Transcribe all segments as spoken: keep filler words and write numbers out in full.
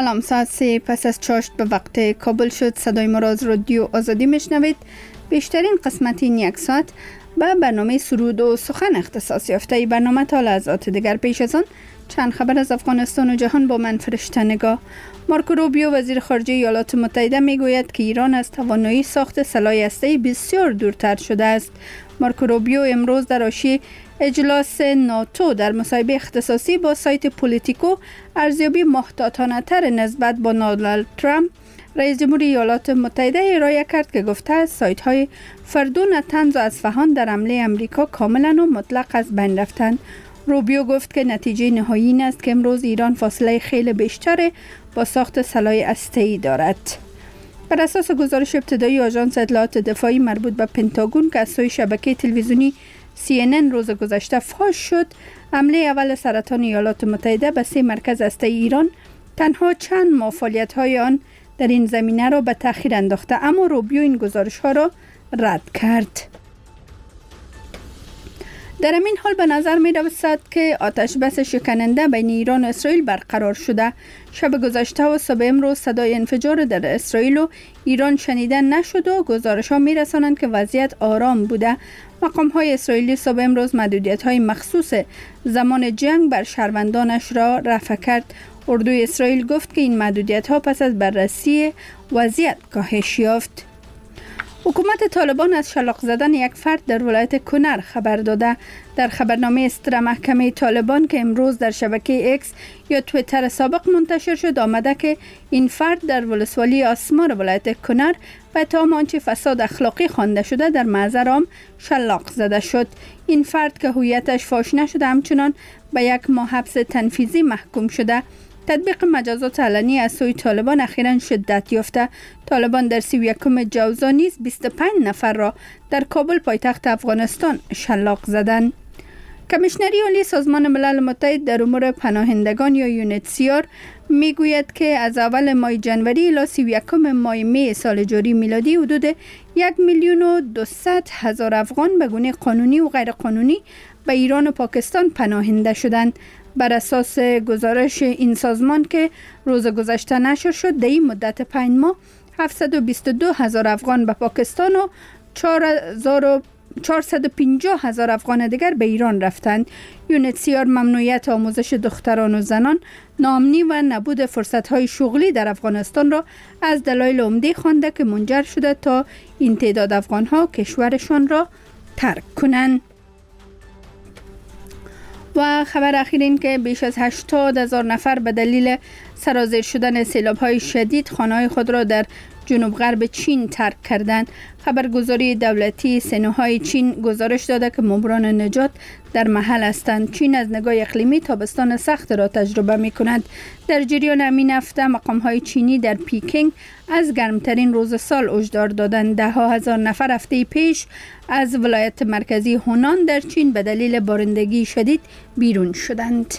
سلام، ساعت سه پس از چاشت به وقت کابل شد. صدای ما را از رادیو آزادی میشنوید. بیشترین قسمت این یک ساعت به برنامه سرود و سخن اختصاص یافته. برنامه تا لحظات دیگر. پیش از آن چند خبر از افغانستان و جهان با من فرشته نگاه. مارکو روبیو وزیر خارجه ایالات متحده میگوید که ایران از توانایی ساخت سلاح هسته‌ای بسیار دورتر شده است. مارکو روبیو امروز در حاشیه اجلاس ناتو در مصاحبه اختصاصی با سایت پولیتیکو ارزیابی محتاطانه تر نسبت با دونالد ترامپ رئیس جمهور ایالات متحده ارائه کرد که گفته است سایت های فردون طنز و اصفهان در حمله امریکا کاملا و مطلق از بین رفتند. روبیو گفت که نتیجه نهایی این است که امروز ایران فاصله خیلی بیشتر با ساخت سلاح هسته‌ای دارد. بر اساس گزارش ابتدایی آژانس اطلاعات دفاعی مربوط به پنتاگون که از سوی شبکه تلویزیونی سی ان ان روز گذشته فاش شد، حمله اول سرطان ایالات متحده به سه مرکز هسته‌ای ایران تنها چند ماه فعالیت‌های آن در این زمینه را به تأخیر انداخته، اما روبیو این گزارش‌ها را رد کرد. در این حال به نظر می رسد که آتش بس شکننده بین ایران و اسرائیل برقرار شده. شب گذشته و صبح امروز صدای انفجار در اسرائیل و ایران شنیده نشد و گزارش ها می رسانند که وضعیت آرام بوده. مقام های اسرائیلی صبح امروز محدودیت های مخصوص زمان جنگ بر شهروندانش را رفع کرد. اردوی اسرائیل گفت که این محدودیت ها پس از بررسی وضعیت کاهش یافت. حکومت طالبان از شلاق زدن یک فرد در ولایت کنر خبر داده. در خبرنامه استر محکمه طالبان که امروز در شبکه اکس یا توییتر سابق منتشر شد آمده که این فرد در ولسوالی آسمار ولایت کنر به اتهام آنچه فساد اخلاقی خوانده شده در محضر عام شلاق زده شد. این فرد که هویتش فاش نشده همچنان به یک ماه حبس تنفیذی محکوم شده. تطبیق مجازات علنی از سوی طالبان اخیراً شدت یافته. طالبان در سی و یکم جوزا نیز بیست و پنج نفر را در کابل پایتخت افغانستان شلاق زدند. کمیشنری عالی سازمان ملل متحد در امور پناهندگان یا یونیتسیار میگوید که از اول ماه جنوری الی سی و یکم ماه می سال جاری میلادی حدود یک میلیون و دویست هزار افغان به گونه قانونی و غیر قانونی به ایران و پاکستان پناهنده شدند. بر اساس گزارش این سازمان که روز گذشته نشر شد، در این مدت پنج ماه هفتصد و بیست و دو هزار افغان به پاکستان و چهارصد و پنجاه هزار افغان دیگر به ایران رفتند. یونیتسیار ممنوعیت آموزش دختران و زنان، ناامنی و نبود فرصت‌های شغلی در افغانستان را از دلایل عمده خوانده که منجر شده تا این تعداد افغان‌ها کشورشان را ترک کنند. و خبر اخیر این که بیش از هشتاد هزار نفر به دلیل سرازیر شدن سیلاب‌های شدید خانه‌های خود را در جنوب غرب چین ترک کردند. خبرگزاری دولتی سینوهای چین گزارش داده که ماموران نجات در محل هستند. چین از نگاه اقلیمی تابستان سخت را تجربه می‌کند. در جریان همین هفته مقام‌های چینی در پیکینگ از گرمترین روز سال هشدار دادند. ده ها هزار نفر هفته پیش از ولایت مرکزی هونان در چین به دلیل بارندگی شدید بیرون شدند.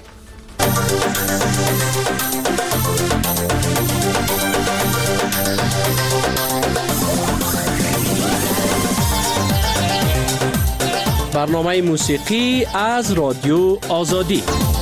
برنامه موسیقی از رادیو آزادی.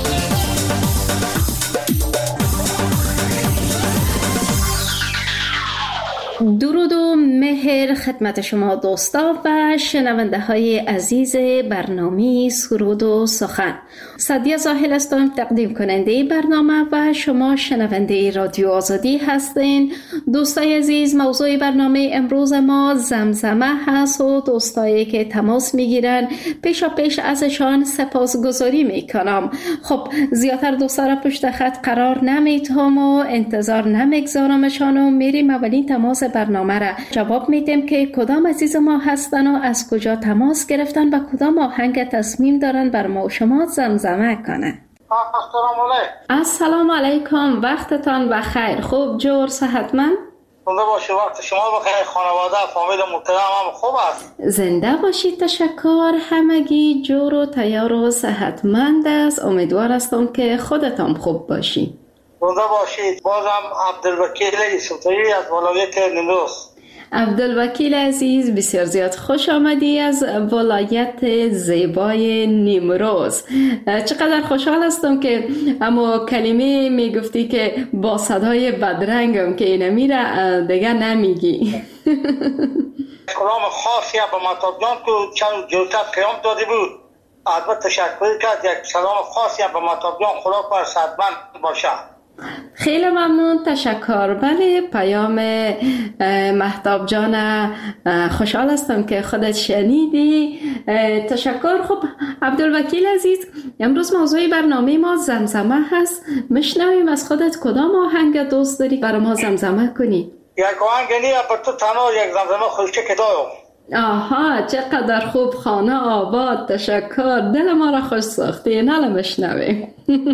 درود و مهر خدمت شما دوستا و شنونده های عزیز برنامه سرود و سخن. سعدیه زاهل هستم، تقدیم کننده برنامه و شما شنونده رادیو آزادی هستین. دوستای عزیز، موضوع برنامه امروز ما زمزمه هست و دوستایی که تماس میگیرن پیشا پیش ازشان سپاسگزاری میکنم. خب زیادتر دوستا را پشت خط قرار نمیتهم و انتظار نمیگذارمشان و میریم اولین تماس برنامه را جواب میدیم که کدام عزیز ما هستن و از کجا تماس گرفتن و کدام آهنگ تصمیم دارن بر ما و شما زمزمه کنه. السلام علیکم. السلام علیکم، وقتتان بخیر. خوب جور صحتمند؟ زنده باشید، وقت شما بخیر. خانواده فامیل محترم هم خوب است؟ زنده باشید، تشکر. همگی جور و تیار و صحتمند است. امیدوار هستم که خودتان خوب باشید. زنده باشید. بازم عبدالوکیل یوسفزایی از ولایت نیمروز. عبدالوکیل عزیز، بسیار زیاد خوش آمدی از ولایت زیبای نیمروز. چقدر خوشحال هستم که اما کلمه میگفتی که با صدای بدرنگم که اینه میره دیگه نمیگی. کلام خاصی به مطاب جان تو چند جلسه پیام داده بود. البته تشکر کرد، یک سلام خاصی به مطاب جان خدا پر صدمند باشه. خیلی ممنون، تشکر. بله، پیام مهتاب جان خوشحال هستم که خودت شنیدی. تشکر. خب عبدالوکیل عزیز، امروز موضوع برنامه ما زمزمه هست. مشنویم از خودت کدام آهنگ دوست داری برای ما زمزمه کنی؟ یک آهنگ نیه بر تو تنها یک زمزمه خوشچه که دارم. آها، چقدر خوب، خانه آباد. تشکر، دل ما را خوش ساختی. ناله مشنویم.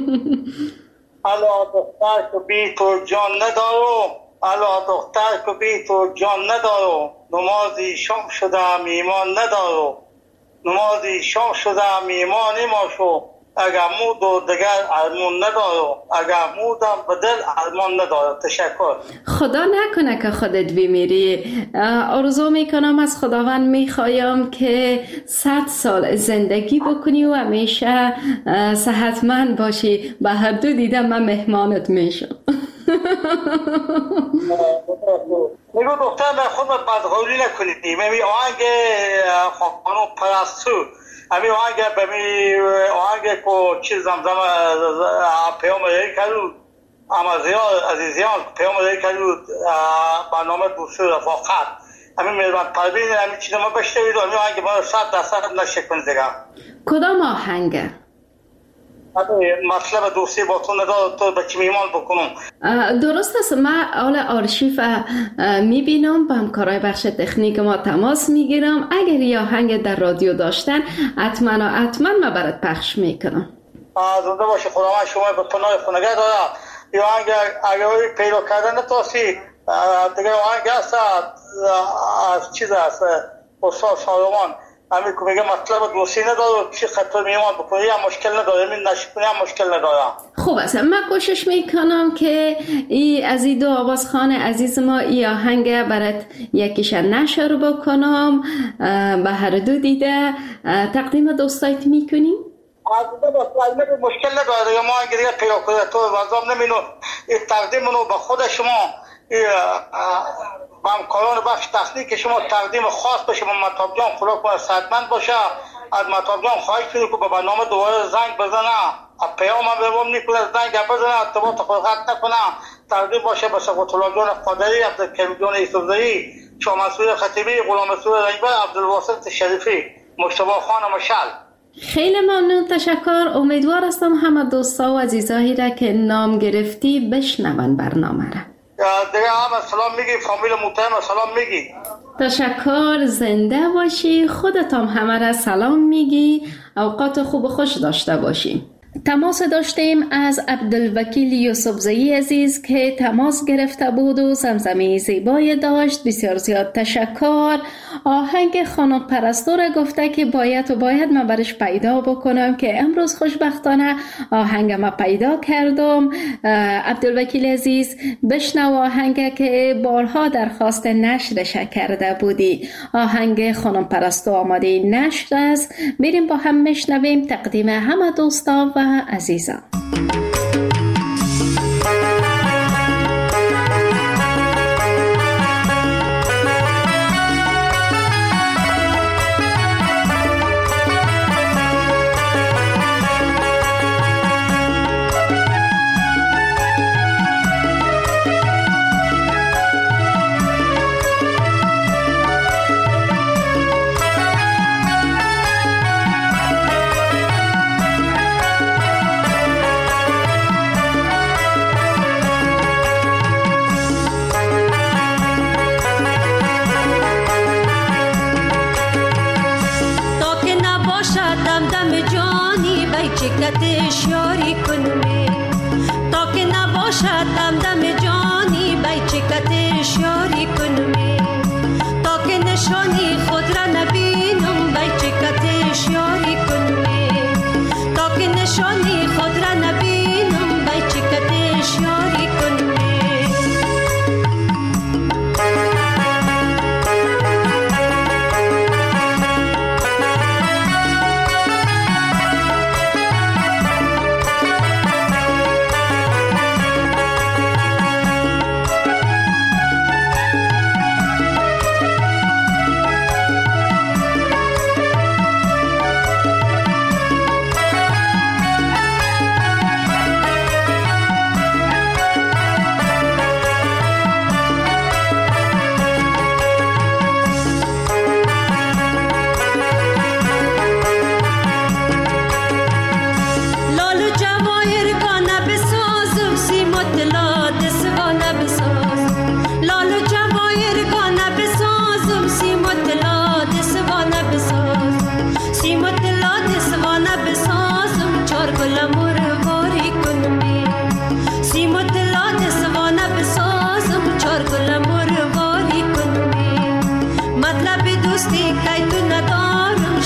الا دختر که بی تو جان ندارو، الا دختر که بی تو جان ندارو، نمازی شام شدم ایمان ندارو، نمازی شام شدم ایمان ماشو، اگر مود و دگر ارمان ندارو، اگر مودم به دل ارمان ندارو. تشکر. خدا نکنه که خودت بمیری. آرزو میکنم از خداوند، میخوایم که صد سال زندگی بکنی و همیشه صحتمند باشی. به هر دو دیدم من مهمانت میشم. میگو دختر به خود بدغوری نکنید. میمی آهنگ خانم پرستو، امی آهنگ بمی آهنگ کو چیز زمزم پیام ری کردو، اما زیاد عزیزیان پیام ری کردو برنامه دوستی رفاقت. امی میرمن پروین امی چیز ما بشتوید و امی آهنگ ما صد درصد نشه کنید دیگه. کدام آهنگه؟ مطلب دوستی با تو ندار تو به چی میمان بکنم. درست است. من حال آرشیف میبینم، با همکارای بخش تکنیک ما تماس میگیرم. اگر یه آهنگ در رادیو داشتن حتما و حتما من برات پخش میکنم. زنده باشه خدا. من شما به پناه خونگه دارم. یه آهنگ اگر پیدا کردن نتوسی دیگه آهنگ هست از چیز هست استاد سالمان همین که میگه مطلب دوستی نداره، چی خطر میمان بکنی هم مشکل نداره، همین نشکنی هم مشکل نداره. خوب است. من کوشش میکنم که ای از این دو آوازخوان عزیز ما ای آهنگ برات یکیش نشر بکنم. به هر دو دیده تقدیم دوستایت میکنیم. از دو دوستایت مشکل نداره. ما اگر دیگه پیدا کنه تو وضام نمینو تقدیم منو به خود شما با همکاران بخش تکنیک شما تقدیم خاص به شما مطاب جان خدا کنه صحتمند باشه. از مطاب جان خواهش کنید که به برنامه دوباره زنگ بزنه، پیام هم بهمون میکنه زنگ بزنه، ارتباط خلقت نکنه، تقدیم باشه به سقوط الله جان قادری، عبدالکریم جان یوسفزئی، شاه منصور خطیبی، غلام رسول رنگبر، عبدالواسط شریفی، مجتبی خان مشعل. خیلی ممنون، تشکر. امیدوار هستم همه دوستا و عزیزایی را که نام گرفتی بشنون برنامه را. دیگه هم سلام میگی، فامیل محترم سلام میگی. تشکر، زنده باشی. خودت هم همه را سلام میگی. اوقات خوب و خوش داشته باشی. تماس داشتیم از عبدالوکیل یوسفزئی عزیز که تماس گرفته بود و زمزمه زیبای داشت. بسیار زیاد تشکر. آهنگ خانم پرستو را گفته که باید و باید من برش پیدا بکنم که امروز خوشبختانه آهنگ ما پیدا کردم. عبدالوکیل عزیز بشنو آهنگ که بارها درخواست نشرش کرده بودی. آهنگ خانم پرستو آماده نشر است. بریم با هم بشنویم. تقدیم همه دوستا و عزیزان. چکتش یاری کنمی تا که نباشد دم دم جانی بی چکتش یاری کنمی تا که نشانی خود را نبینم بی چکتش یاری کنمی تا که نشانی خود را نبینم بی چکتش یاری کنمی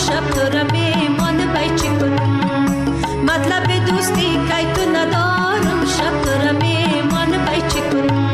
شب تو را میمان بای چی کنم مطلب دوستی که تو ندارم شب تو را میمان بای چی کنم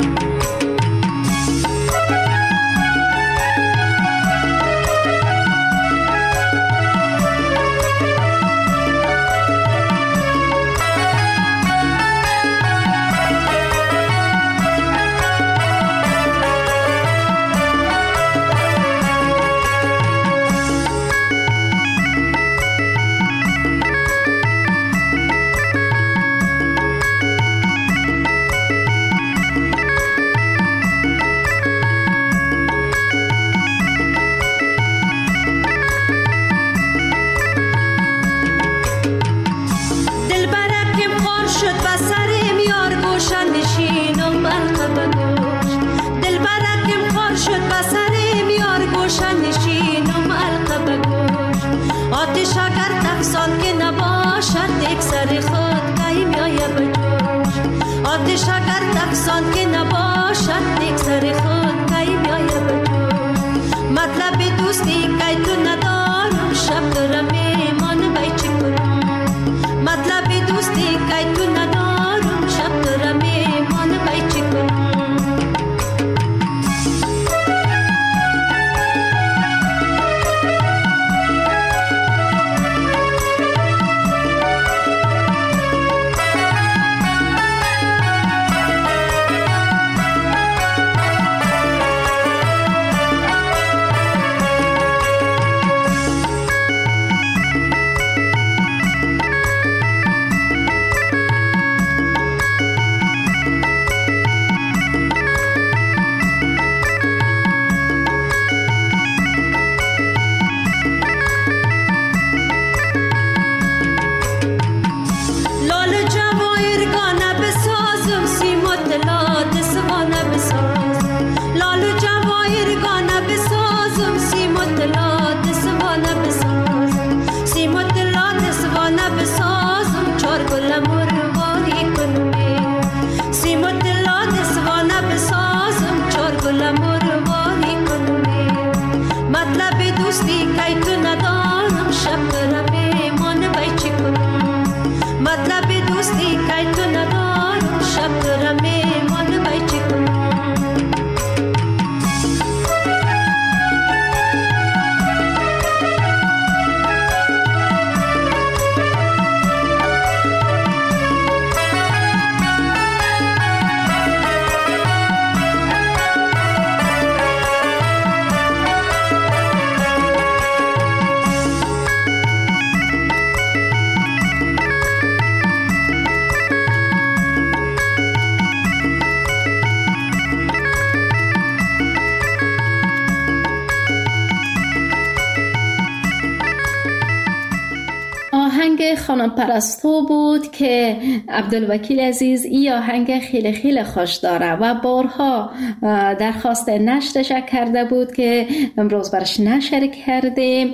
خانم پرستو بود که عبدالوکیل عزیز این آهنگ خیلی خیلی خوش داره و بارها درخواست نشرش کرده بود که امروز برش نشر کردیم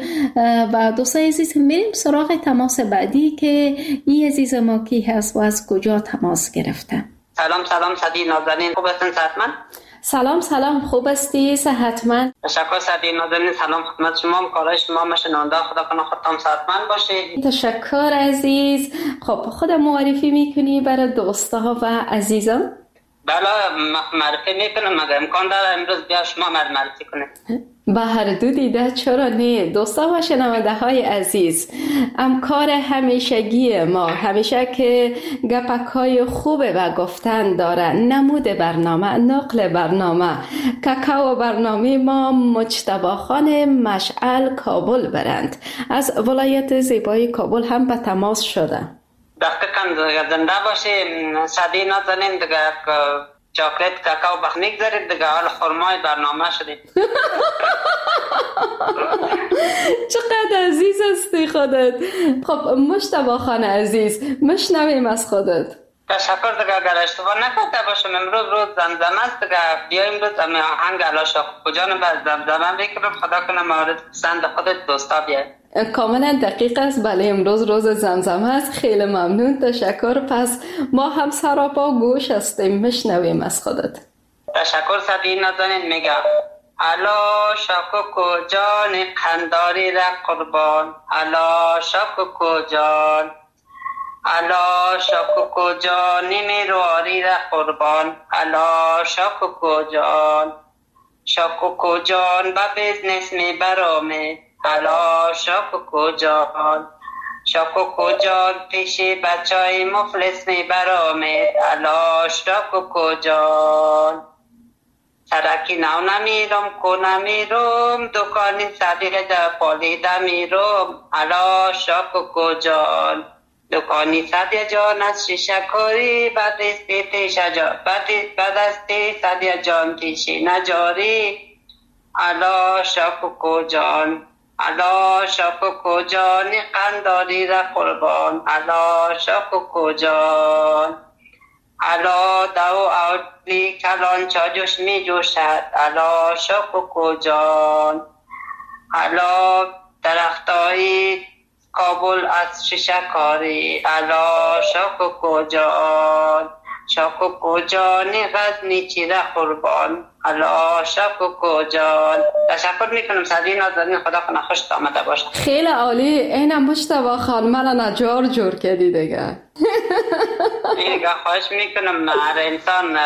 و دوستای عزیز میریم سراغ تماس بعدی که این عزیز ما کی هست و از کجا تماس گرفته. سلام سلام سعدی نازنین، خوب هستین صحتمند؟ سلام سلام، خوب هستی صحتمند؟ تشکر سعدی نازنین، سلام خدمت شما، کارای شما مشنونده، خدا کنه خودتان صحتمند باشید. تشکر عزیز. خب خود معرفی میکنی برای دوستا و عزیزان؟ بله معرفی میکنم، مگه امکان داره امروز بیا شما معرفی کنید؟ به هر دو دیده چرا نه. دوستا و شنونده های عزیز، امکار همیشگی ما همیشه که گپک های خوبه و گفتن داره، نمود برنامه، نقل برنامه، کاکاو برنامه ما مجتبی خان مشعل کابل برند از ولایت زیبای کابل هم به تماس شده. دقیقاً زنده باشی سعدی نازنین، دیگه چاکلت کاکاو بخنیک دارید دیگه، حال خرمای برنامه شدید. چقدر عزیز هستی خودت. خب مجتبی خان عزیز، مشنویم از خودت. تشکر دیگه، اگر اشتباه نکرده باشم امروز روز زمزمه است دیگه، بیا امروز امی آهنگ علا کجانو به زمزمه بکنم، خدا کنه مورد پسند خودت دوستا بیاید. کاملا دقیق است. بله امروز روز زمزمه است. خیلی ممنون، تشکر. پس ما هم سراپا گوش هستیم، مشنویم از خودت. تشکر سعدی نازنین. میگه الا شکوکو جان قنداری را قربان، الا شکوکو جان، الا شکوکو جان میرواری را قربان، الا شکوکو جان، شکوکو جان با بیزنس می برامه، الا شکوکو جان، شکوکو جان پیش بچای مفلس می برامه، الا شکوکو جان. سرکی نو نمیرم کو نمیرم، دکانی صدیق در پالیده میرم، الا شکوکو جان، دکانی صدیق جان از شیشه کاری، بعد استی تیشه جان، بعد استی صدیق جان تیشه نجاری، الا شکوکو جان، الا شکوکو جان قنداری را قربان، الا شکوکو جان، الا دو اولی کلان چا جوش می جوشد، الا شکوکو جان، الا درختای کابل از شیشه کاری، الا شکوکو جان، شکوکو جان غزنی چیره قربان، الا شکوکو جان. تشکر میکنم سعدی نازنین، خدا کنه خوشت آمده باشه. خیلی عالی. اینم مجتبی خان من نجار جور کردی دیگه. دیگه خواهش میکنم هر انسان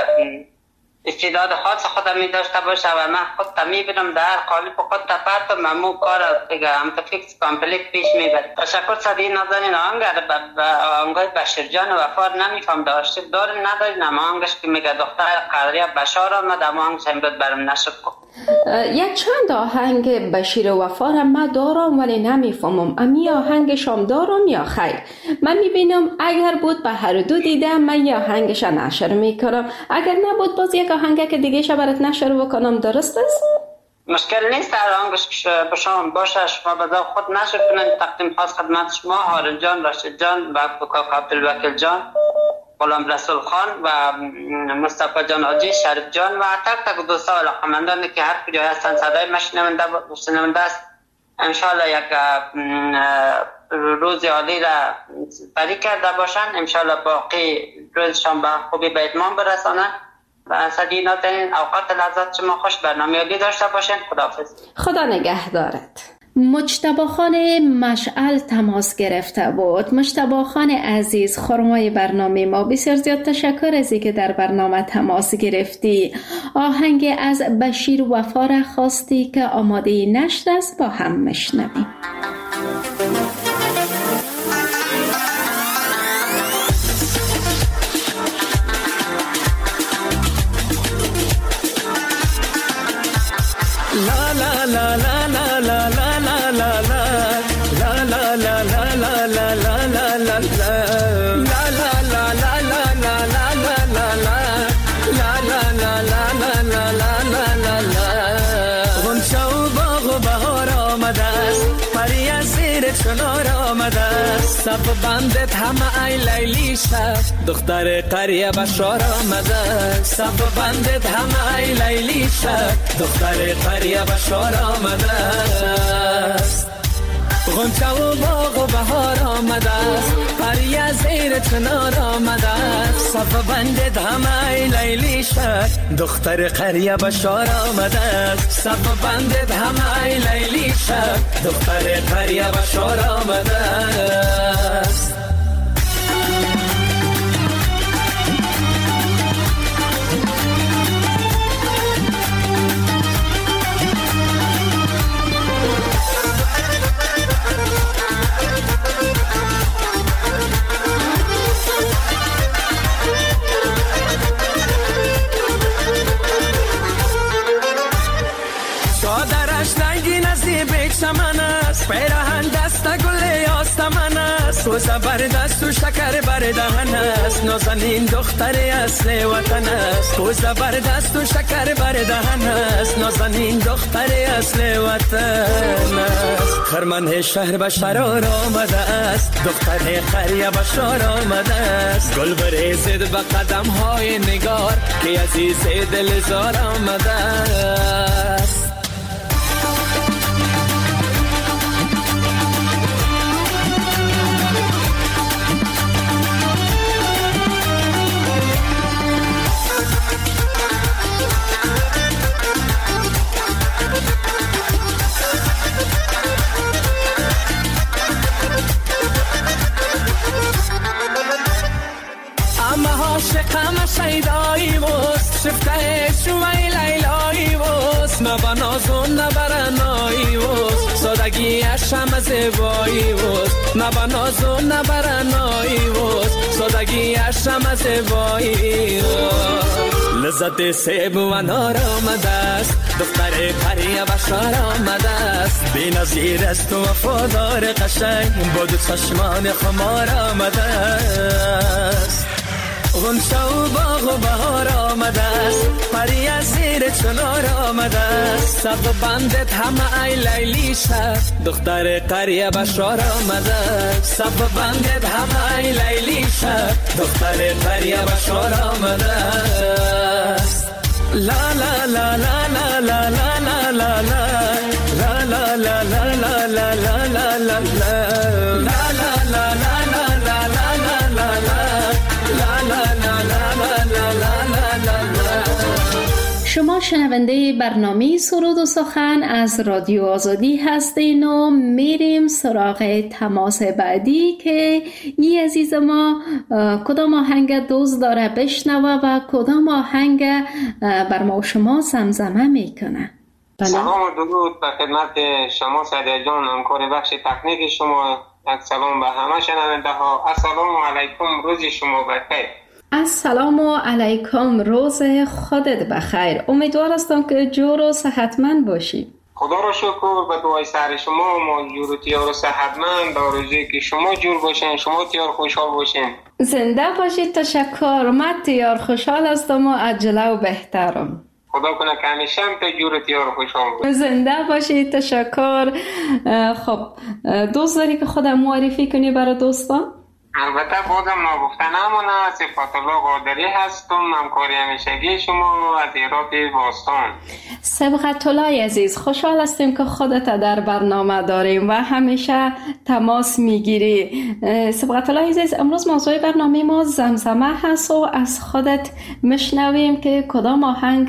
استعداد خاص خودم می داشته باشه و من خود میبینم در قالب خود تپرت و ممو کار دیگه هم فیکس کامپلیت پیش میبرد. تشکر سعدی نازنین. آنگر آنگاه بشیر جان وفار نمیفهم داشته داره نداری نما آنگش که میگه دختر قدریه بشار آمد اما آنگش امروز برم نشد کن. یک چند آهنگ بشیر وفارم من دارم ولی نمیفهمم امی آهنگشم دارم یا خیر. من میبینم اگر بود به هر دو دیدم من یا آهنگش نشر میکنم، اگر نبود باز یک آهنگ که دیگه شبرت نشر بکنم. درست است؟ مشکل نیست هر آهنگش به شما باشه، شما بذار خود نشر کنن. تقدیم خاص خدمت شما هارون جان، راشد جان و بکاک عبدالوکیل جان، غلام رسول خان و مصطفی جان آجی، شریف جان و تک تک دوستا و علاقمندانی که هر کجا هستن صدای مشنونده است. انشالله یک روز عالی را بری کرده باشن، انشالله باقی روزشان به خوبی به اتمام برسانن و سعدی نازنین اوقات لذت شما خوش، برنامه عالی داشته باشین. خداحافظ. خدا نگهدارت. مجتبی خان مشعل تماس گرفته بود. مجتبی خان عزیز، خرمای برنامه ما، بسیار زیاد تشکر از اینکه در برنامه تماس گرفتی. آهنگ از بشیر وفا را خواستی که آماده نشر است، با هم مشنویم. لا لا لا لا لا لا لا لا لا لا لا لا لا لا لا لا چنار آمده سب بندت همه ای لیلی شد، دختر قریه بشار آمده سب بندت همه ای لیلی شد، دختر قریه بشار آمده غنچه و باغ و بهار آمده قریه زیر چنار آمده صف بندت همه ای لیلی شد، دختر قریه بشار آمده صف بندت همه ای لیلی شد، دختر قریه بشار آمده چمن است پیراهن دست گل آستمان است و زبردست و شکر بردهن است نازنین دختر اصل وطن است و زبردست و شکر بردهن است نازنین دختر اصل وطن است خرمن شهر بشار آمده است دختر قریه بشار آمده است گل بریزد به قدم های نگار که عزیز دلزار آمده است نازون نبرنایی وست سادگیش همه زیبایی وست نبا نازون نبرنایی وست سادگیش همه زیبایی وست لذت سیب و انار آمده است دختر پری بشار آمده است بی نظیر است و وفادار قشنگ با دو چشمان خمار آمده است غنچه و باغ و بهار آمده است پری از زیر چنار آمده است سب بندت همه ای لیلی شد دختر قریه بشار آمده است سب بندت همه ای لیلی شد دختر قریه بشار آمده است لا لا لا لا لا لا لا لا لا لا لا لا لا لا لا لا لا شما شنونده برنامه سرود و سخن از رادیو آزادی هستین و میریم سراغ تماس بعدی که ای عزیز ما کدام آهنگ دوست داره بشنوه و کدام آهنگ بر ما و شما زمزمه میکنه. سلام و درود به خدمت شما سعدیه جان، همکار بخش تکنیک شما. یک سلام به همه شنونده ها. السلام علیکم، روز شما بخیر. السلام علیکم، روز خودت بخیر. امیدوار هستم که جور و صحتمند باشی. خدا را شکر، به دعای سر شما ما جور و تیار و صحتمند، آرزوی که شما جور باشین، شما تیار خوشحال باشین. زنده باشید. تشکر. من تیار خوشحال هستم و عجله و بهترم. خدا کنه که همیشه هم تا جور و تیار خوشحال باشید. زنده باشید. تشکر. خب دوست داری که خودم معرفی کنی برای دوستان؟ البته بازم نگفته نمانه، صفت الله قادری هستم، همکاری همیشگی شما از ایراد باستان. صبغت الله عزیز، خوشحال هستیم که خودت در برنامه داریم و همیشه تماس میگیری. صبغت الله عزیز، امروز موضوع برنامه ما زمزمه هست و از خودت مشنویم که کدام آهنگ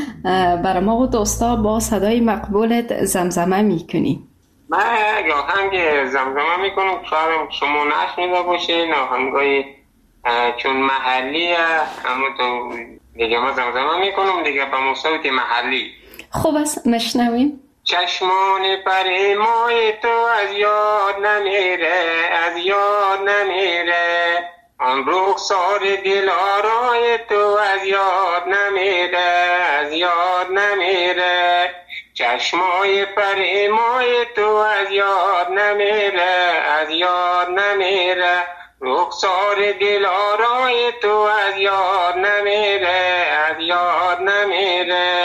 برای ما و دوستا با صدای مقبولت زمزمه میکنی. من یک آهنگ زمزمه میکنم که شاید شما نشنیده باشین، آهنگای چون محلیه، اما تو دیگه ما زمزمه میکنم دیگه به مصوت محلی. خوب است، مشنویم. چشمان پریمای تو از یاد نمیره، از یاد نمیره، آن رخسار دلارای تو از یاد نمیره، از یاد نمیره، چشمای پریمای تو از یاد نمیره، از یاد نمیره، رخسار دلارای تو از یاد نمیره، از یاد نمیره،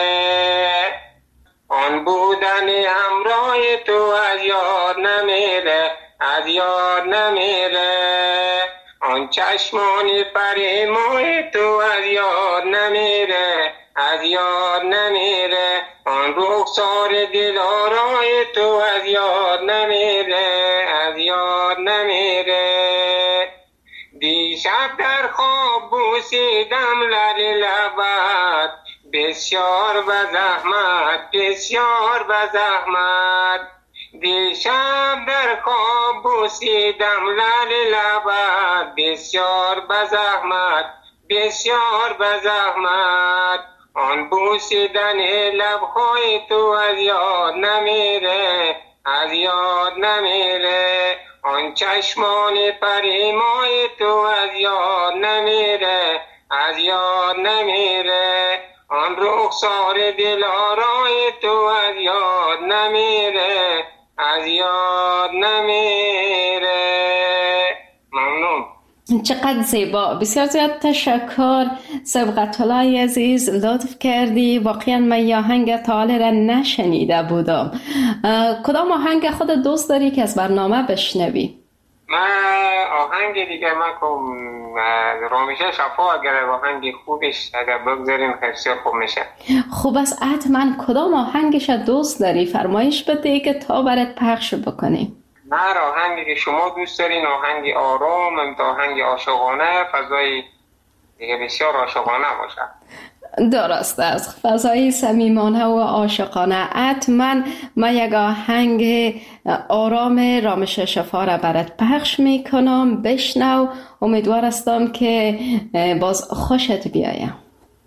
آن بودن همراه تو از یاد نمیره، از یاد نمیره، آن چشمان پریمای تو از یاد نمیره، از یاد نمیره، آن رخسار دلارای تو از یاد نمیره، از یاد نمیره، دیشب در خواب بوسیدم لب لبت، بسیار به زحمت، بسیار به زحمت، دیشب در خواب بوسیدم لب لبت، بسیار به زحمت، بسیار به زحمت، آن بوسیدن لبخوی تو از یاد نمیره، از یاد نمیره، آن چشمان پریمای تو از یاد نمیره، از یاد نمیره، آن رخسار دلارای تو از یاد نمیره، از یاد نمیره. ممنون. چقدر زیبا، بسیار زیاد تشکر صبغت الله عزیز، لطف کردی. واقعا من یه آهنگ تا حالا را نشنیده بودم. کدام آهنگ خود دوست داری که از برنامه بشنوی؟ من آهنگ دیگه من کم رامیشه شفا، اگر آهنگ خوبش اگر بگذاریم خیلی خوب میشه. خوب است، حتما کدام آهنگش دوست داری فرمایش بده که تا برات پخش بکنیم. من آهنگی که شما دوست دارین آهنگ آرام، هم آهنگ عاشقانه، فضای دیگه بسیار عاشقانه باشه. درست است، فضای صمیمانه و عاشقانه. حتما من یک آهنگ آرام رامش شفا را برات پخش میکنم، بشنو. امیدوار هستم که باز خوشت بیایم.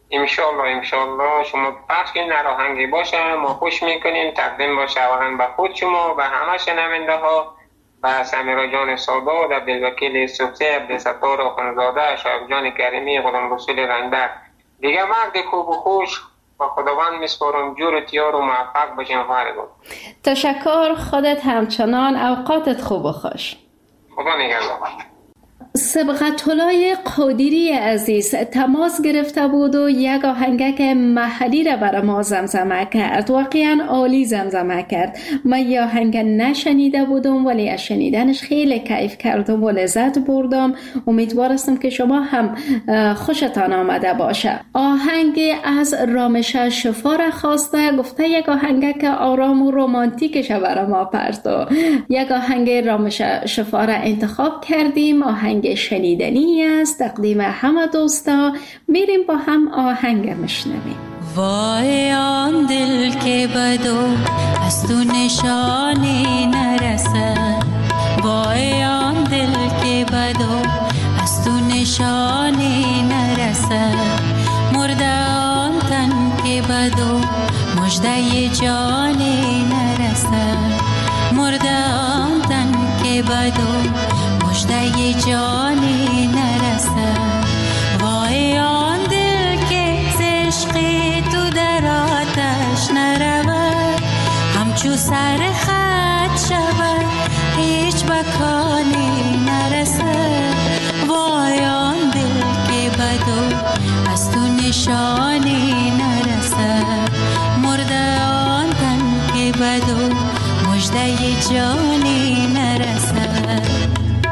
انشالله انشالله شما پخش کنین هر آهنگی باشه ما خوش میکنیم، تقدیم باشه اولا به خود شما و همه شنونده ها، به سمیرا جان ساده و عبدالوکیل صبحی، عبدالستار آخوندزاده، شایب جان کریمی، غلام رسول رنده، دیگه مرد خوب و خوش و خداوند میسپارم جور و تیار و موفق باشین. فرگون تشکر، خودت همچنان، اوقاتت خوب و خوش. خدا نگهدار. سبغت‌الله قادری عزیز تماس گرفته بود و یک آهنگک محلی را برای ما زمزمه کرد. واقعا عالی زمزمه کرد. من یه آهنگ نشنیده بودم ولی از شنیدنش خیلی کیف کردم و لذت بردم. امیدوارستم که شما هم خوشتان آمده باشه. آهنگ از رامش شفا را خواسته، گفته یک آهنگک آرام و رومانتیکش برای ما پرتو. یک آهنگ رامش شفا را انتخاب کردیم، آهنگ شنیدنی است، تقدیم همه دوستا. میریم با هم آهنگ میشنویم. وای آن دل که بدو از تو نشانی نرسد، وای آن دل که بدو از تو نشانی نرسد، مرده آن تن که بدو مژده جانی نرسد، مرده آن تن که بدو مژده جانی نرسد. وای آن دل که عشق تو در آتش نرود، همچو سر خط شود هیچ بکانی نرسد. وای آن دل که بدو از تو نشانی نرسد، مرده آن تن که بدو مژده جانی نرسد.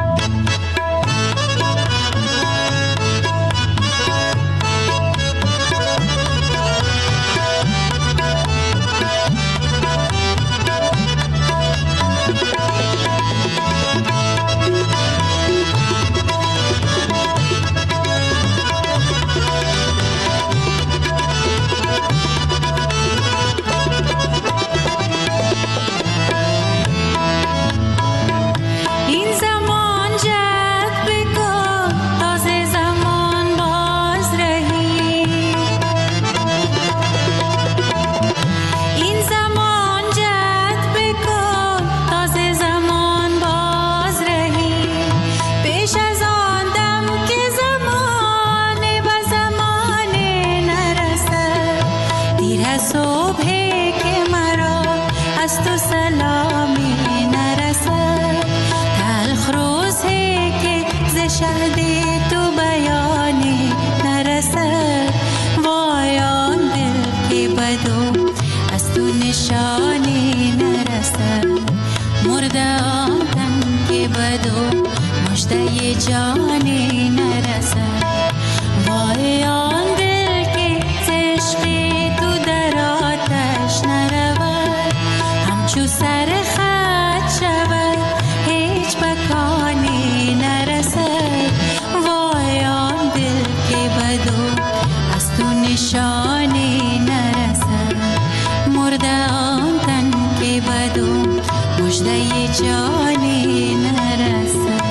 جانی نرسد. وای آن دل که عشق تو در آتش نرود، همچو سر خط شود هیچ بکانی نرسد. وای آن دل که بدو از تو نشانی نرسد، مرده آن تن که بدو مژده جانی نرسد.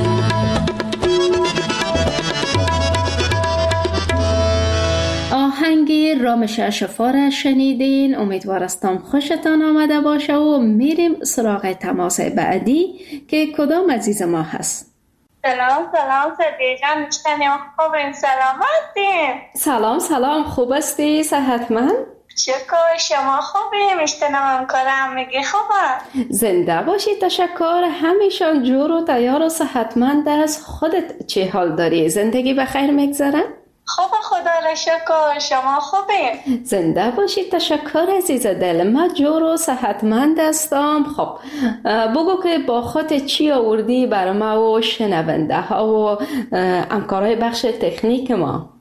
آهنگ رامش شفا را شنیدین. امیدوارستم خوشتان آمده باشه و میریم سراغ تماس بعدی که کدام عزیز ما هست. سلام سلام صدیه جان، میشتنیم خوبیم، سلامتیم؟ سلام سلام، خوب هستی؟ صحتمند؟ شکر، شما خوبی؟ میشتنم کارم میگی خوبه؟ زنده باشی، تشکر. همیشان جور و تیار و صحتمند است. خودت چه حال داری؟ زندگی بخیر میگذره؟ خوب، خدا را شکر. شما خوبی؟ زنده باشید، تشکر عزیز دل. من جور و صحتمند هستم. خب بگو که با خودت چی آوردی برای ما و شنونده ها و همکارای بخش تکنیک ما؟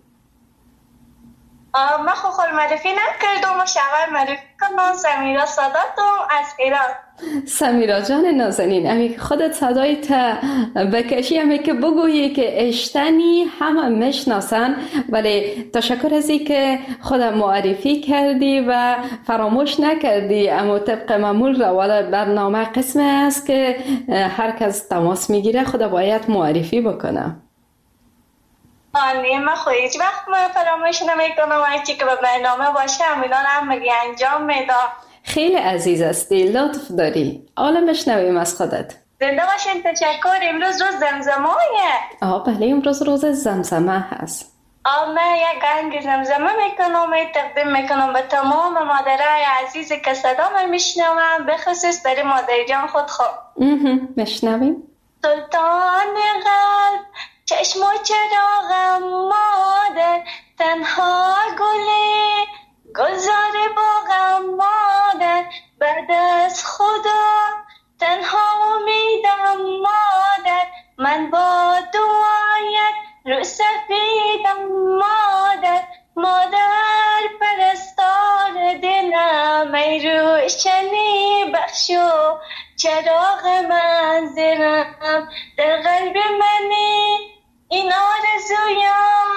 من خو خود معرفی نکردم و شغل معرفی کنم. سمیرا ساداتم از ایران. سمیرا جان نازنین، امی که خودت صدای تا بکشی، امی که بگویی که اشتنی همه میشناسن، ولی تشکر از این که خودت معرفی کردی و فراموش نکردی. اما طبق معمول روال برنامه قسم است که هر کس تماس میگیره خود باید معرفی بکنه. آنی من خود هیچ وقت من فراموش نمیکنم هرچی که به برنامه باشه همینا هم مگه انجام میدم. خیلی عزیز هستی، لطف داری. حالا بشنویم از خودت. زنده باشین، تشکر. امروز روز زمزمایه. آه بله، امروز روز زمزمه هست. آه من یک آهنگ زمزمه میکنم، تقدیم میکنم به تمام مادرای عزیز که صدا من میشنوم، به خصوص برای مادر جان خود خود. بشنویم. سلطان قلب چشم و چراغم مادر، تنها گلی گلزار باغم مادر، بعد از خدا تنها امیدم مادر، من با دعایت رو سفیدم مادر، مادر پرستار دلم ای روشنی بخشو چراغ منزلم، در قلب منی این آرزویم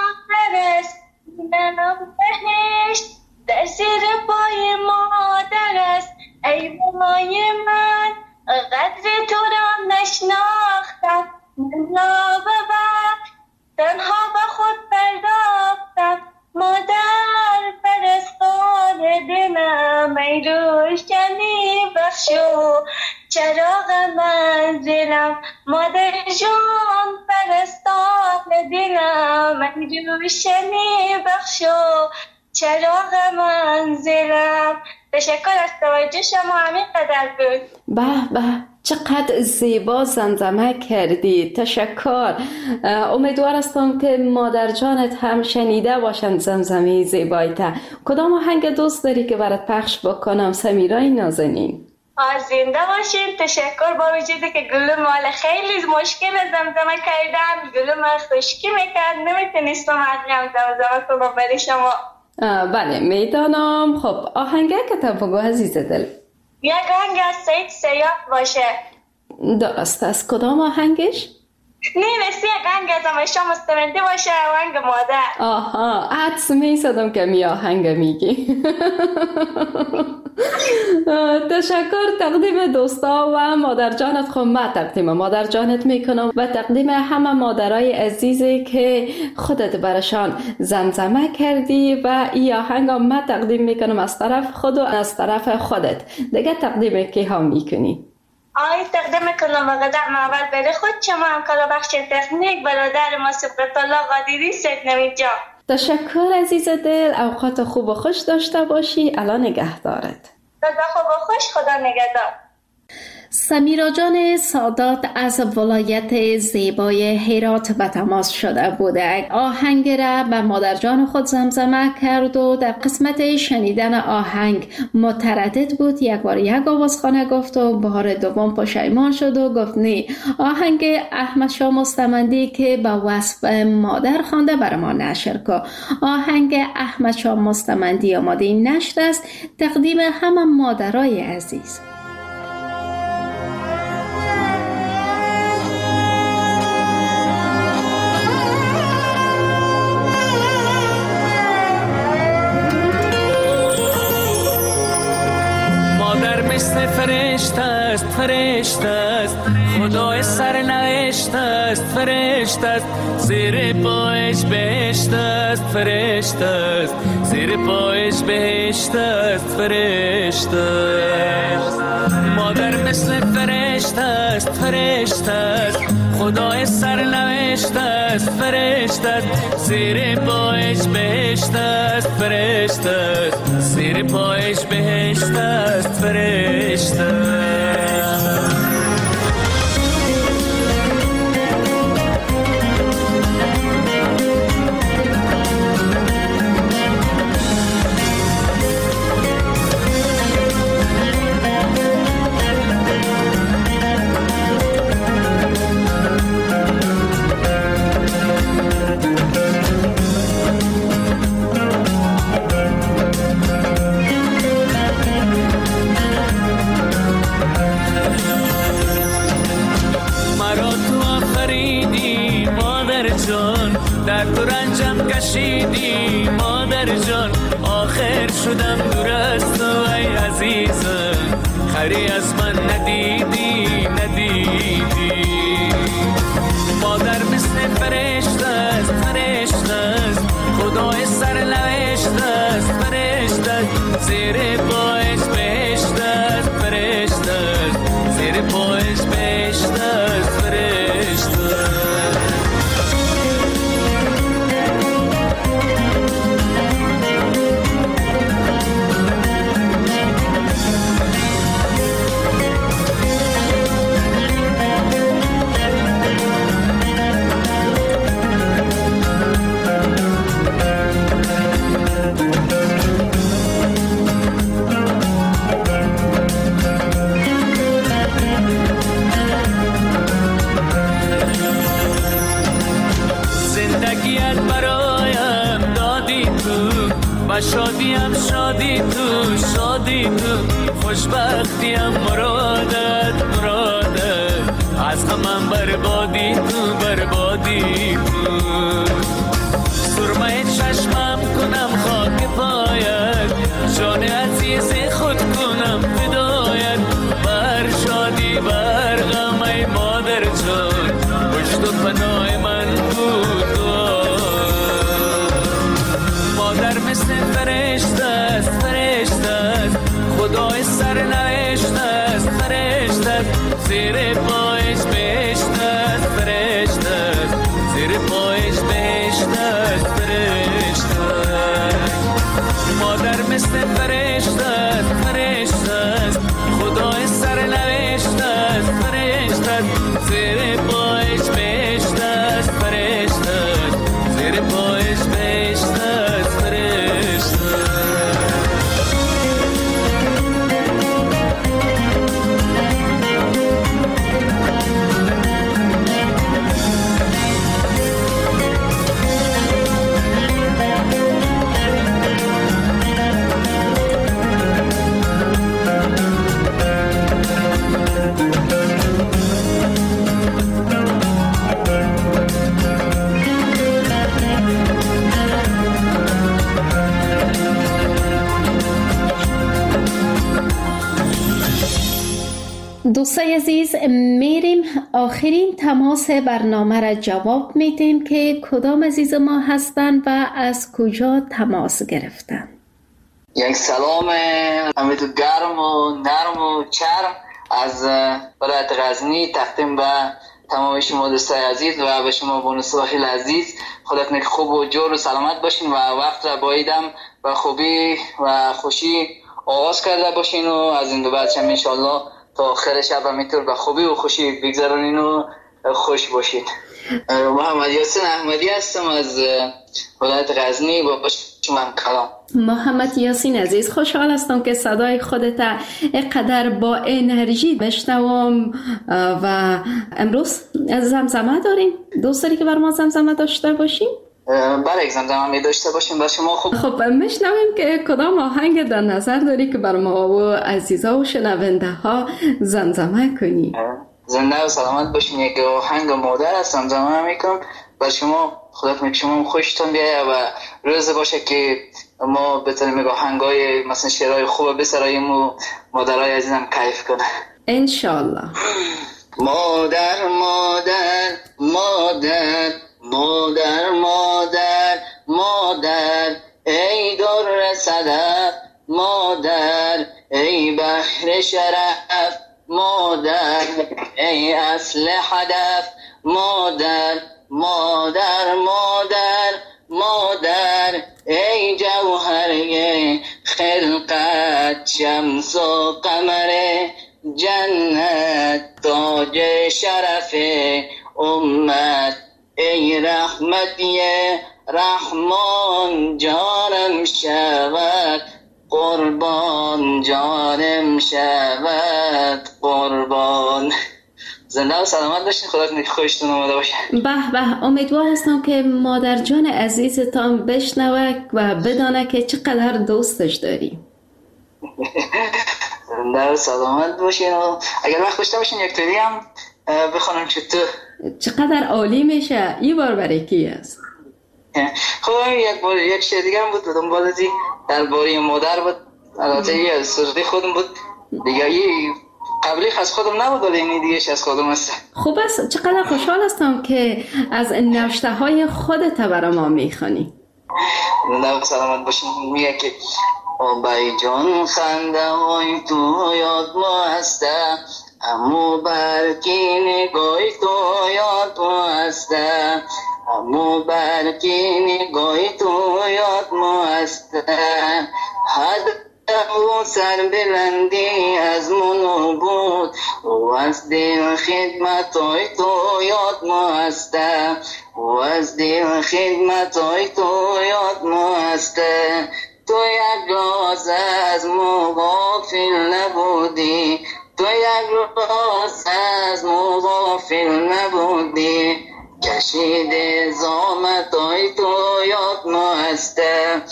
پرستنم بهشت، در زیر پای مادر است ای مای من، قدر تو را نشناختم من را ببر، تنها به خود پرداختم مادر پرستار دلم ای روشنی بخشو چراغ منزلم، مادر جان پرستار دلم ای روشنی بخشو چراغ منزلم. تشکر از توجه شما، همین قدر بود. به به، چقدر زیبا زمزمه کردی، تشکر. امیدوار هستم که مادر جانت هم شنیده باشند زمزمه زیبایت. کدام آهنگ دوست داری که برات پخش بکنم سمیرای نازنین؟ زنده باشین. تشکر. با وجودی که گلو مال خیلی مشکل زمزمه کردم، گلو مال خشکی میکرد، نمیتونستم حقیم زمزمه کنم برای شما. بله میدانم. خب آهنگه که تا بگو عزیز دل. یک آهنگ از سعید سیاه باشه. درست است. کدام آهنگش؟ نه نسی یک آهنگ از همیشه مستمنده باشه، آهنگ مادر. آها، حدس میسادم که می آهنگ میگی. تشکر. تقدیم دوستا و مادر جانت خب من تقدیم مادر جانت میکنم و تقدیم همه مادرای عزیزی که خودت برشان زمزمه کردی و این آهنگ من تقدیم میکنم از طرف خود و از طرف خودت. دیگه تقدیم کی هم میکنی؟ آی تقدیم میکنم و قدم اول بره خود شما هم کلا بخش تکنیک برادر ما سبرت الله قادری سید نوید جان. تشکر عزیز دل. اوقات خوب و خوش داشته باشی. الان نگهدارت. خدا خوب و خوش. خدا نگهدار. سمیرا جان سادات از ولایت زیبای هرات به تماس شده بوده. آهنگ را به مادر جان خود زمزمه کرد و در قسمت شنیدن آهنگ متردد بود. یک بار یک آوازخانه گفت و بار دوم پشیمان شد و گفت نه، آهنگ احمد شاه مستمندی که به وصف مادر خوانده بر ما نشر که آهنگ احمد شاه مستمندی آماده نشر است. تقدیم همه مادرای عزیز. فرشت است فرشت است خدای سرنوشت است فرشت است زیر پایش بهشت است فرشت است زیر پایش بهشت است فرشت است مادر مثل فرشت است فرشت است خدای سرنوشت است فرشت است زیر پایش بهشت است فرشت است زیر پایش بهشت است فرشت است در تو رنجم کشیدی مادر جان آخر شدم دور از تو ای عزیزم خری از من ندیدی ندیدی مادر مثل فرشته است فرشته شادیم شادی تو شادی تو خوشبختیم مرادت مرادت از غمم بربادی تو بربادی تو سرمه چشمم کنم خاک پایت جان عزیز خود کنم فدایت بر شادی بر غم ای مادر جان پشت و پناه من بود مادر مثل فرشته است فرشته است خدای سر نوشته است فرشته است زیر پایش بهشت است فرشته است زیر پایش بهشت است فرشته مادر مثل فرشته است فرشته است خدای سر نوشته است فرشته است زیر پایش بهشت است فرشته است زیر پایش بهشت است فرشته دوستای عزیز، میریم آخرین تماس برنامه را جواب میدیم که کدام عزیز ما هستند و از کجا تماس گرفتن. یک سلام امیدو گرم و نرم و چرم از ولایت غزنی تقدیم به تمام شما دوستای عزیز و به شما بانو ساحل عزیز. خودت نک خوب و جور و سلامت باشین و وقت را بایدم و خوبی و خوشی آغاز کرده باشین و از این دو بعدش هم انشالله تا آخر شب همینطور به خوبی و خوشی بگذرانین و خوش باشید. محمد یاسین احمدی هستم از ولایت غزنی با شما کلام. محمد یاسین عزیز، خوشحال هستم که صدای خودت اینقدر با انرژی بشنوم و امروز زمزمه داریم. دوست داری که بر ما زمزمه داشته باشیم؟ برای زمزمه می داشته باشیم بر شما خوب. خب میشنویم که کدام آهنگ در نظر داری که بر ما و عزیزا و شنونده ها زمزمه کنی؟ زنده و سلامت باشین. یک آهنگ مادر است زمزمه میکنم بر شما. خودت میگه شما خوشتون بیایه و روز باشه که ما بتونیم یک آهنگای مثلا شعرهای خوب بسراییم و مادرای عزیزم کیف کنه انشالله. مادر مادر مادر مادر مادر مادر ای در صدف مادر ای بحر شرف مادر ای اصل هدف مادر مادر مادر مادر ای جوهره خلقت شمس و قمر جنت تاج شرف امت ای رحمتی رحمان جانم شود قربان جانم شود قربان. زنده و سلامت باشین. خدا خوشتون اومده باشه. به به، امیدوار هستم که مادر جان عزیزتان بشنوه و بدانه که چقدر دوستش داری. زنده و سلامت باشین و اگر وقت داشته باشین یک توری هم بخونم چطور. چقدر عالی میشه. این بار برای کی است؟ خب یک بار یک شعر دیگه هم بود دنبال ازی درباره مادر بود. البته یه سرده خودم بود دیگه، یه قبلی از خودم نبود ولی این دیگه از خودم است. خوب است. چقدر خوشحال هستم که از نوشته های خودت برای ما میخوانی. زنده و سلامت باشین. میگه که آبای جان خنده های تو یاد ما هسته امو برکی نگاهی تو یاد ما هسته امو برکی نگاهی تو یاد ما هسته حد او سر بلندی از منو بود و از دل خدمت های تو یاد ما هسته و از دل خدمت های تو یاد ما هسته تو یک راز از ما غافل نبودی تو یک راز از ما غافل نبودی کشید زامت های تو یاد ما هسته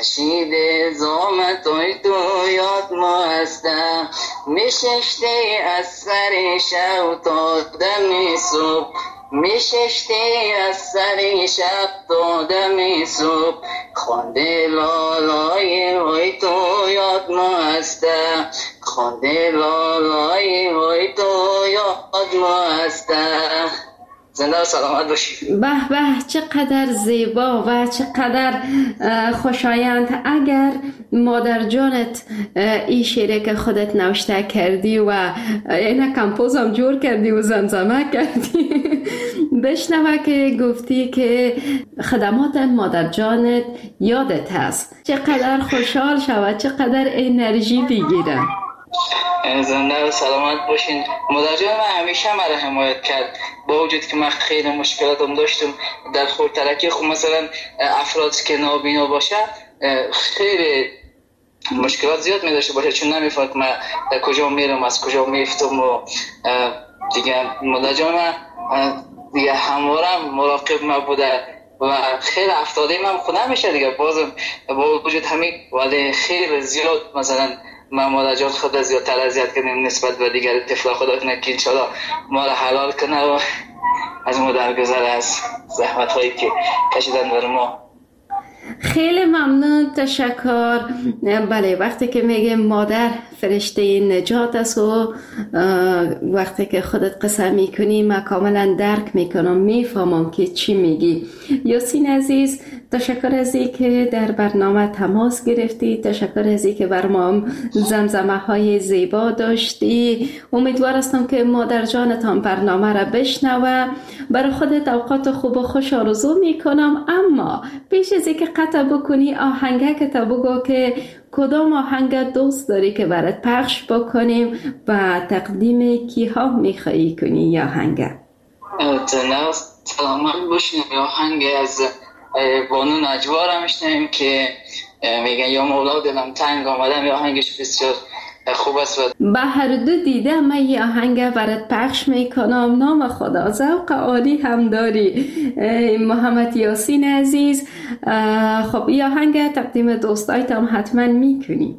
کشید زامت های تو یاد ما هستم میششتی از سر شب تا دم صبح میششتی از سر شب تا دم صبح خانده لالای های تو یاد ما هستم خانده لالای های تو یاد ما هستم. زنده و سلامت باشید. به به چقدر زیبا و چقدر خوشایند. اگر مادر جانت این شعری که خودت نوشته کردی و اینه کمپوزم جور کردی و زمزمه کردی بشنوه که گفتی که خدمات مادر جانت یادت هست، چقدر خوشحال شود، چقدر انرژی بگیره. زنده و سلامت باشین. مادر جان من همیشه مرا حمایت کرد با وجود که من خیلی مشکلاتم داشتم در خردترکی. خب مثلا افراد که نابینا باشه خیلی مشکلات زیاد می داشته باشه چون نمیفهمم من کجا میرم از کجا میفتم و دیگه مادر جان من دیگه هموارم مراقب من بوده و خیلی افتاده من خود نمیشه دیگه بازم با وجود همین ولی خیلی زیاد مثلا من مادر جان خود زیادتر اذیت کردیم نسبت به دیگر طفلا. خدا کنه که انشالله ما را حلال کنه و از ما درگذر از زحمت هایی که کشیدن بر ما. خیلی ممنون، تشکر. بله وقتی که میگه مادر فرشته نجات است و وقتی که خودت قصه میکنی من کاملا درک میکنم، میفهمم که چی میگی. یاسین عزیز تشکر از این که در برنامه تماس گرفتی، تشکر از این که بر ما زمزمه های زیبا داشتی. امیدوار هستم که مادر جانت هم برنامه را بشنوه. برای خودت اوقات خوب و خوش آرزو میکنم، اما پیش از اینکه قطع بکنی آهنگه که تا بگو که کدام آهنگ دوست داری که برات پخش بکنیم و تقدیم کیها میخوایی کنی یا آهنگه؟ تنها سلامت باشین. آهنگ از بانو نجوا را میشنیم که میگن یا مولا دلم تنگ آمدم. یا آهنگش بسیار خوب است. به هر دو دیده من یه آهنگ برات پخش میکنم. نام خدا، ذوق عالی هم داری محمد یاسین عزیز. خب این آهنگ تقدیم دوستایت هم حتما میکنی؟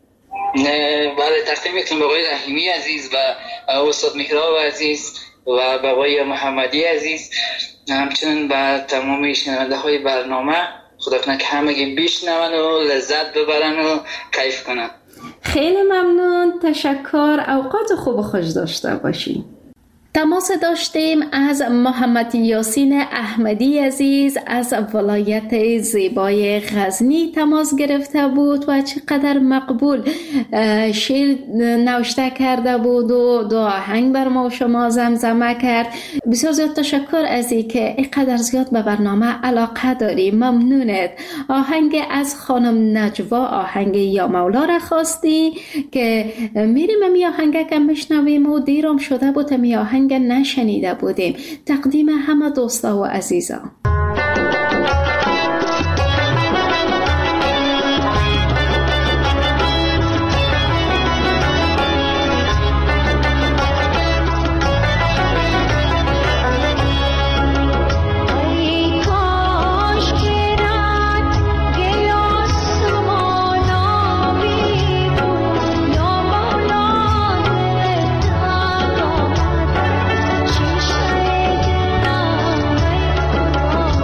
بله تقدیم میکنم به آقای رحیمی عزیز و استاد مهراب عزیز و به آقای محمدی عزیز، همچنین به تمام شنونده های برنامه. خدا کنه که همگی بشنون و لذت ببرن و کیف کنن. خیلی ممنون، تشکر. اوقات خوب و خوش داشته باشی. تماس داشتیم از محمد یاسین احمدی عزیز از ولایت زیبای غزنی تماس گرفته بود و چقدر مقبول شعر نوشته کرده بود و دو آهنگ بر ما و شما زمزمه کرد. بسیار زیاد تشکر از این که اینقدر زیاد به برنامه علاقه داری. ممنونت. آهنگ از خانم نجوا، آهنگ یا مولا را خواستی که میریم می آهنگ که میشنویم و دیرم شده بود می آهنگ نشنیده بودیم. تقدیم همه دوستا و عزیزان. Thank you.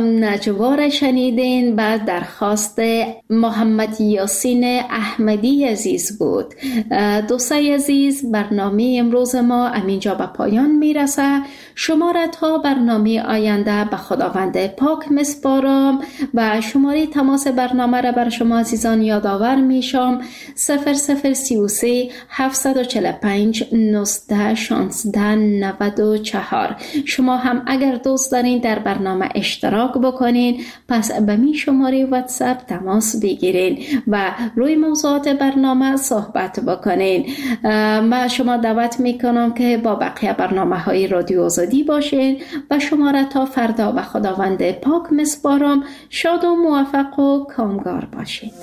نجوا شنیدین و درخواست محمد یاسین احمدی عزیز بود. دوستای عزیز، برنامه امروز ما همینجا به پایان میرسه. شما را تا برنامه آینده به خداوند پاک مسپارم و شماره تماس برنامه را بر شما عزیزان یادآور میشم: صفر صفر سی و سه هفتصد و چهل و پنج نوزده شانزده نود و چهار. شما هم اگر دوست دارین در برنامه اشتراک بکنین، پس به می شماره واتساپ تماس بگیرین و روی موضوعات برنامه صحبت بکنین. من شما دعوت میکنم که با بقیه برنامه های رادیو آزادی باشین و شما را تا فردا به خداوند پاک مسپارم. شاد و موفق و کامگار باشید.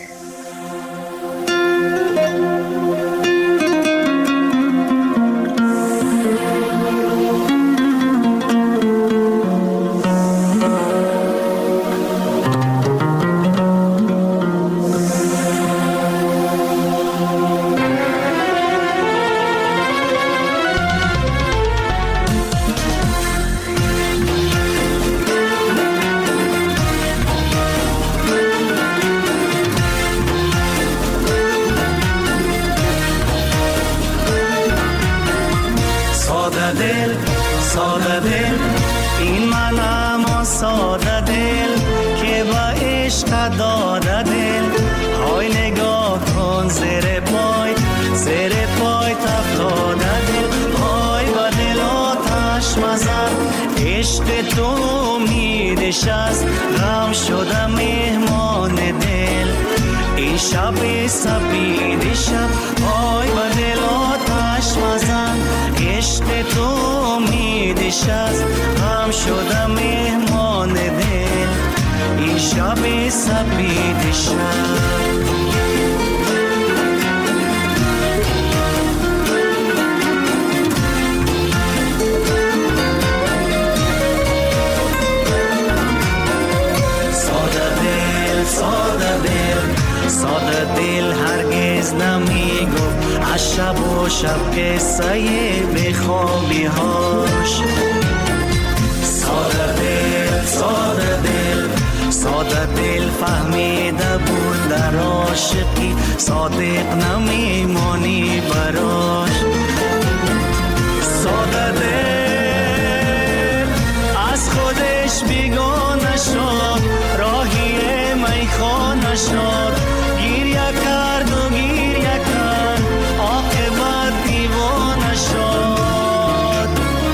غم شدم مهمان دل، این شب سپید شب، آی با دل آتش مزن. عشق تو میدش است، غم شدم مهمان دل، این شب سپید شب. ساده دل هرگز نمی گفت از شب و شب قصه بخوابی هاش. ساده دل ساده دل ساده دل فهمیده بود در عاشقی صادق نمیمانی براش. ساده دل از خودش بیگانه شد، راهی میخانه شد، گیریه کرد و گیریه کرد، عاقبت دیوانه شد.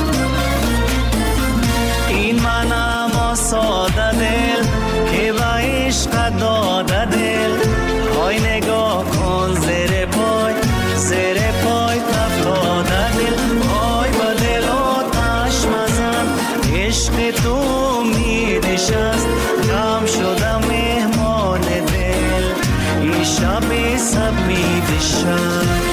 این منم ساده دل که به عشق داده دل، های نگاه کن زیر پای زیر پای تفتاده دل، های با دل آتش مزن. عشق تو میدش است، غم شدم مهمان دل، این شب سپید شب.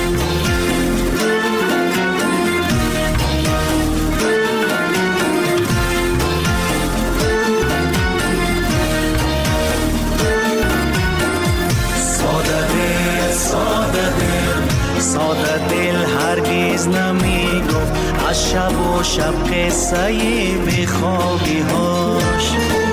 ساده دل ساده دل ساده دل هرگز نمی گفت از شب و شب قصه بخوابی هاش.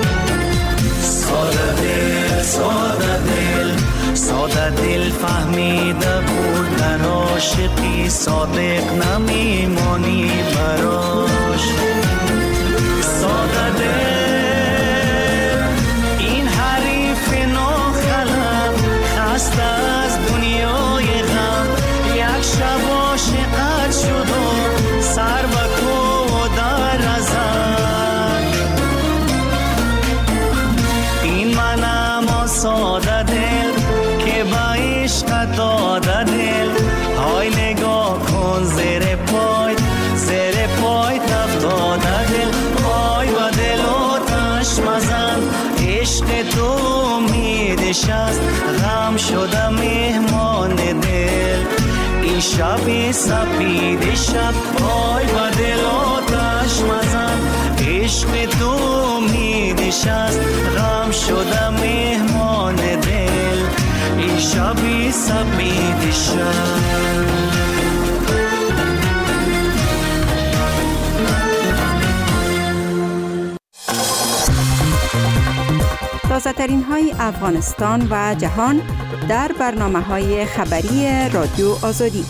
ساده دل ساده دل ساده دل فهمیده بود در عاشقی صادق نمیمانی براش. ساده دل این حریف ناخلم خسته از دنیای غم، یک شب عاشقت شد و سر به کو در ازد. این منم ساده دل که با عشق داده دل، های نگاه کن زیر پای زیر پای تفتاده دل، های با دل آتش مزن. عشق تو میدش است، غم شده مهمان دل، این شب سپید شب، های با دل آتش مزن. عشق تو میدش است، غم شده مهمان دل، این شب سپید شب. ترین های افغانستان و جهان در برنامه های خبری رادیو آزادی.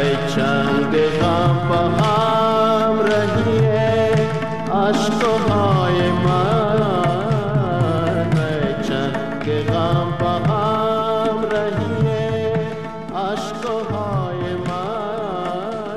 चंद हम रहिए अश्क